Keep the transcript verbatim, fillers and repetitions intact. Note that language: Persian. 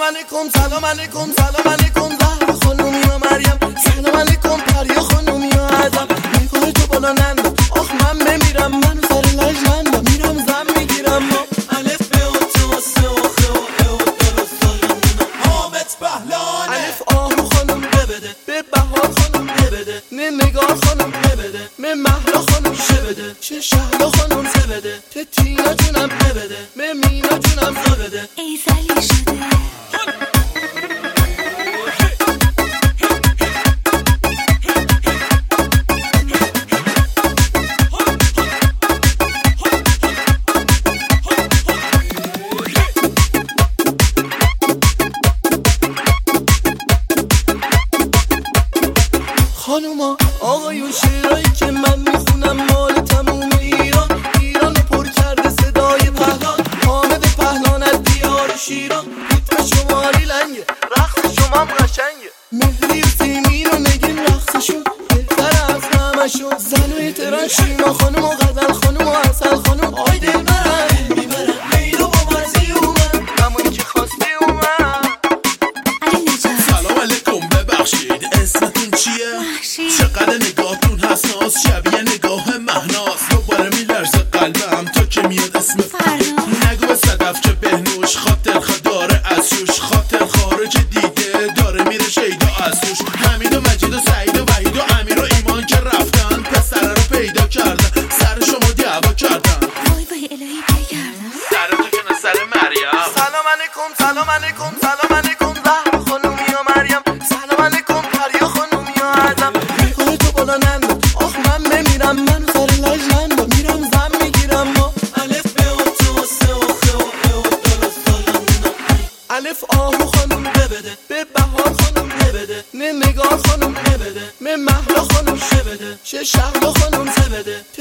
علیکم سلام علیکم سلام علیکم زهر خانومی و مریم، سلام علیکم پریا خانومی و ادم. نگاه تو بالا نندم آخ من بمیرم، من سر لج نندم میرم زن میگیرم. ما الف به و تو و سه و خه و ه و دل و سالمونم حامد بهلانه. الف آهو خانم ببده به بهار خانم ببده، نه نگار خانم ببده، به مهرا خانم شبده، چه شهلا خانم زبده، چه تینا جونم ببده، به مینا جونم زبده. ای زلی شده خانوما آقایون شعرهایی که من میخونم مال تموم ایران. ایران پر کرده صدای پهلان، حامد پهلان از دیار شیران. ریتم شمالی لنگه رقص شما هم قشنگه، مهری و سیمین و نگین رقصشون بهتر از همشون. زنوی تران شیما خانوم و غزل خانوم و عسل خانوم آی دل برن میبرن میلو با مرزی اومد همونی که خواستی اومد. سلام علیکم ببخشید اسمتون چیه؟ چقدر نگاهتون حساس شبیه نگاه مهناز. دوباره میلرزه قلبم تا که میاد اسم فردا. نگو به صدف چه بهنوش خاطر خا داره از شوش، خاطر خارج دیده داره میره شیدا از توش. حمید و مجید و سعید و وحید و امیر و ایمان که رفتن پسره رو پیدا کردن، سر شما دعوا کردن. وای وای الهی بگردم سر تو که نه سر مریم. سلام علیکم سلام علیکم سلام علیکم زهر خانومی و مریم، سلام علیکم پریا خانومی و ادم. نگاه تو بالا نندم آخ من بمیرم، من سر لج نندم میرم زن میگیرم. ما الف به و تو و سه و خه و ه و دل و سالمونم. الف آهو خانوم ببده به بهار خانوم ببده، نه نگار خانوم ببده، به مهرا خانوم شبده، چه شهلا خانوم زبده،